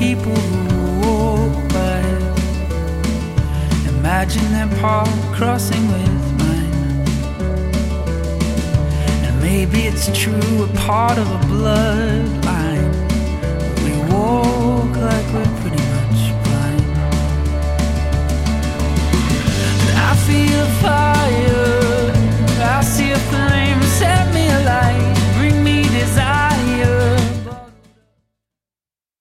people who walk by. Imagine their path crossing with mine. And maybe it's true, we're part of a blood